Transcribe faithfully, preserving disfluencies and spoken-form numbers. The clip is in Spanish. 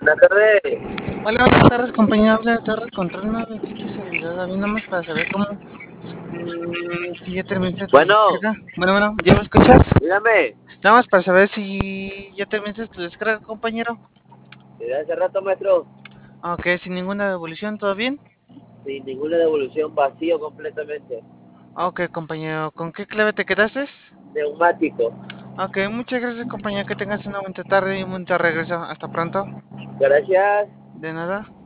Buenas tardes. Hola, buenas tardes, compañero. Habla de Torre Control nueve, aquí tu servidor David, nomás para saber cómo, mm, si ya terminaste tu Bueno, descarga. Bueno, bueno, ¿ya me escuchas? dígame. Nada más para saber si ya terminaste tu descarga, compañero. Desde hace rato, maestro, Ok, sin ninguna devolución, ¿todo bien? sin ninguna devolución, vacío completamente. Ok, compañero, ¿con qué clave te quedaste? Neumático. Ok, muchas gracias, compañero, que tengas una buena tarde y un buen regreso. Hasta pronto. Gracias. De nada.